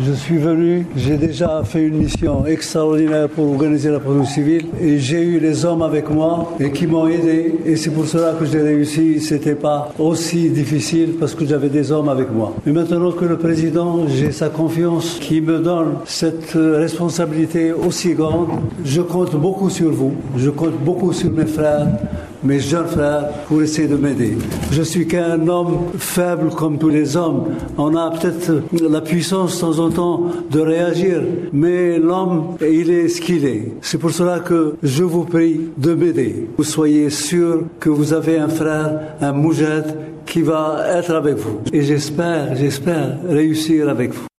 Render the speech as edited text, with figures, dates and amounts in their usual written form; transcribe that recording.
Je suis venu, j'ai déjà fait une mission extraordinaire pour organiser la protection civile et j'ai eu les hommes avec moi et qui m'ont aidé et c'est pour cela que j'ai réussi. C'était pas aussi difficile parce que j'avais des hommes avec moi. Mais maintenant que le président, j'ai sa confiance qui me donne cette responsabilité aussi grande, je compte beaucoup sur vous, je compte beaucoup sur mes frères, mes jeunes frères, pour essayer de m'aider. Je suis qu'un homme faible comme tous les hommes. On a peut-être la puissance de temps en temps de réagir, mais l'homme, il est ce qu'il est. C'est pour cela que je vous prie de m'aider. Vous soyez sûr que vous avez un frère, un moujed, qui va être avec vous. Et j'espère réussir avec vous.